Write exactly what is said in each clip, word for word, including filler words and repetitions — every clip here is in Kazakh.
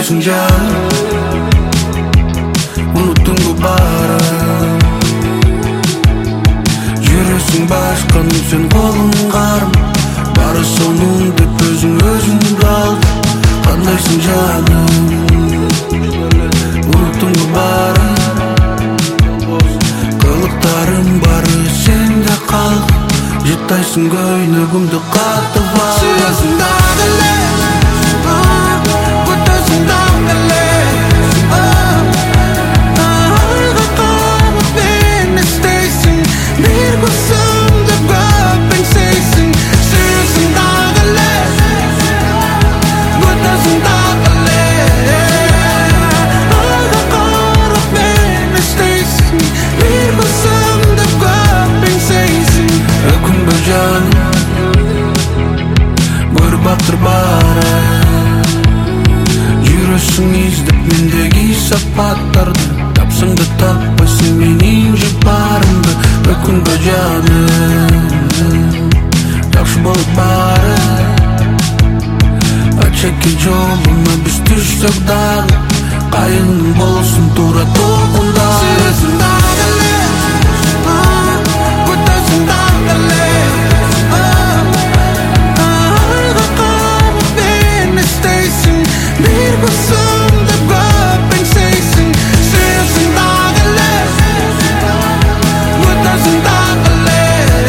Kandayсың жаным, unuttun bu bari. Жүресің башқаның сен қолың қарым, бары соның деп өзің өзіңді алды. Kandayсың жаным, unuttun bu bari. Қылықтарым бары сенде қалды, жыттайсың көйнегімді қатып алды. Сүйесің дағы ле, өтесің дағы ле. Айға қамып мен істейсің, бір көзімді көп еңсейсің. Сүйесің дағы ле, өтесің дағы ле. Айға қарап мен істейсің, бір көзімді көп еңсейсің. Өкінбе жаным, бір бақтыр бары. Жүресің іздеп мендегі сапаттарды, тапсыңды таппайсың менің жұпарымды. Өкінбе жаным, жақсы болып бары. Ачеке жолыма біз түссек дағы, қайын болсын тура толқындағы. Сүйесің дағы ле, өтесің дағы ле. Айға қамып мен істейсің, бір көзімді көп еңсейсің. Сүйесің дағы ле, өтесің дағы ле.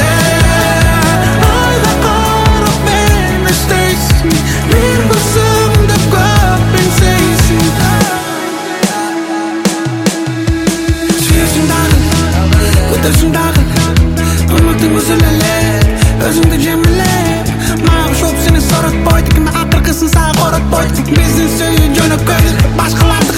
Айға қарап мен істейсің, бір көзімді көп еңсейсің. Сүйесің дағы, өтесің дағы, үмітің үзілелер, өзіңді жемелер. Маған шоп сені соратпайды, кімді ақырқысын саған қоратпайды. Біздің сөйі жөніп көйді, башқаларды